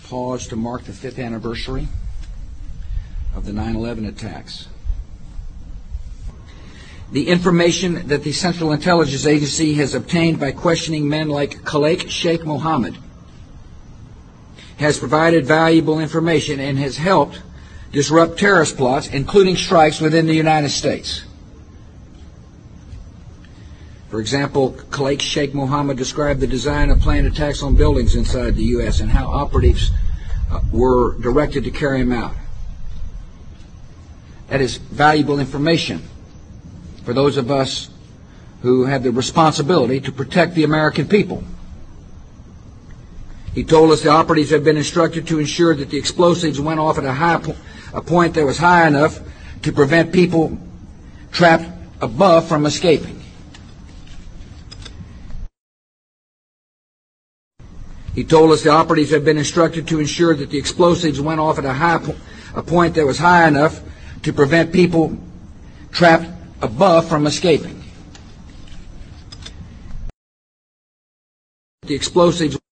pause to mark the 5th anniversary of the 9/11 attacks. The information that the Central Intelligence Agency has obtained by questioning men like Khalid Sheikh Mohammed has provided valuable information and has helped disrupt terrorist plots, including strikes within the United States. For example, Khalid Sheikh Mohammed described the design of planned attacks on buildings inside the U.S. and how operatives were directed to carry them out. That is valuable information for those of us who have the responsibility to protect the American people. He told us the operatives had been instructed to ensure that the explosives went off at a point that was high enough to prevent people trapped above from escaping. He told us the operatives had been instructed to ensure that the explosives went off at a point that was high enough to prevent people trapped above from escaping. The explosives